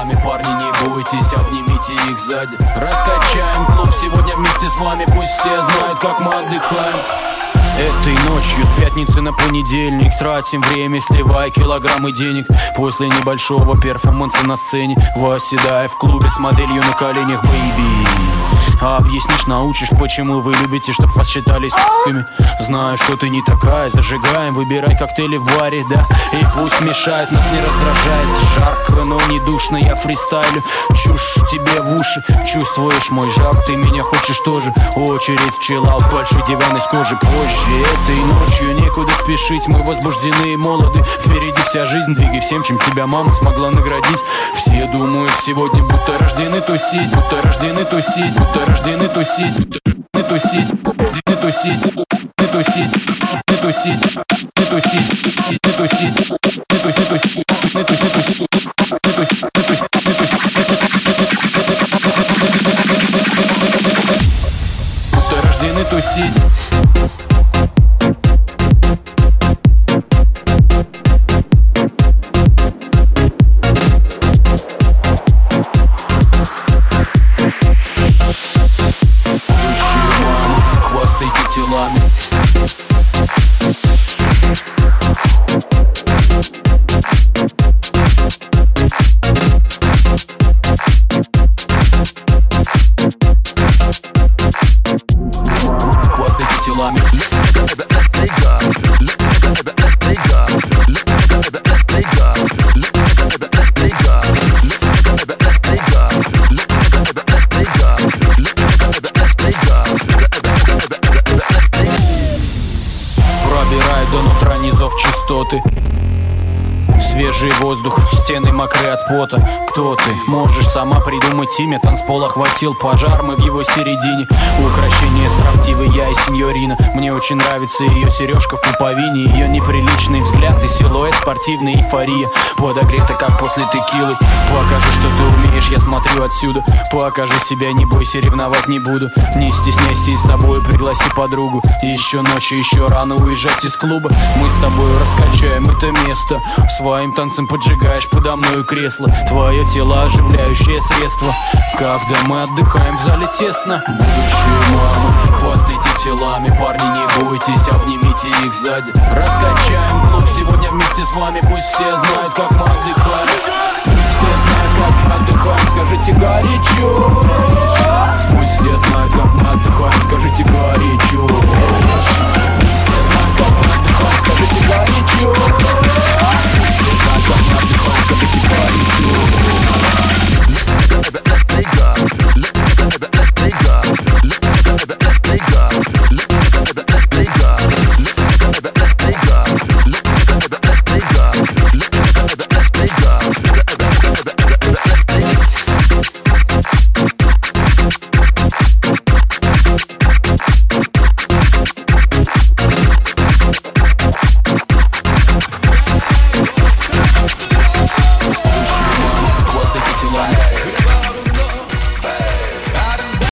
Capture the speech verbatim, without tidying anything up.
телами. Парни, не бойтесь, обнимите их сзади. Раскачаем клуб сегодня вместе с вами. Пусть все знают, как мы отдыхаем. Этой ночью с пятницы на понедельник тратим время, сливая килограммы денег. После небольшого перформанса на сцене, восседая в клубе с моделью на коленях, бэйби. А объяснишь, научишь, почему вы любите, чтоб вас считали с***ками. Знаю, что ты не такая, зажигаем, выбирай коктейли в баре, да. И пусть мешает, нас не раздражает. Жарко, но не душно, я фристайлю. Чушь тебе в уши, чувствуешь мой жар, ты меня хочешь тоже. Очередь в чиллаут, большой диван из кожи. Позже этой ночью некуда спешить, мы возбуждены и молоды. Впереди вся жизнь, двигай всем, чем тебя мама смогла наградить. Все думают сегодня, будто рождены тусить, будто рождены тусить, будто рождены тусить, не тусить, не тусить, не тусить, не тусить, не тусить, не тусить, не тусить, не тусить, не тусить, будто рождены тусить. Телами. Хвастайте телами. Пробирает до нутра низов частоты. Свежий воздух, стены мокрые от пота. Кто ты? Можешь сама придумать имя. Танцпол охватил пожар, мы в его середине. Украшение строптивый, я и сеньорина. Мне очень нравится ее сережка в пуповине. Ее неприличный взгляд и силуэт, спортивная эйфория. Подогрета, как после текилы. Покажи, что ты умеешь, я смотрю отсюда. Покажи себя, не бойся, ревновать не буду. Не стесняйся и с собой пригласи подругу. Еще ночью, еще рано уезжать из клуба. Мы с тобой раскачаем это место. Своим танцем поджигаешь подо мною кресло. Твое тело оживляющее средство. Когда мы отдыхаем в зале тесно. Будущие мамы, хвастайте телами. Парни, не бойтесь, обнимите их сзади. Раскачаем клуб сегодня вместе с вами. Пусть все знают, как мы отдыхаем. Пусть все знают, как мы отдыхаем. Скажите горячо. Пусть все знают, как мы отдыхаем. Скажите горячо. Пусть все знают, как мы отдыхаем. Скажите горячо. Пусть все знают, как мы отдыхаем. Скажите горячо.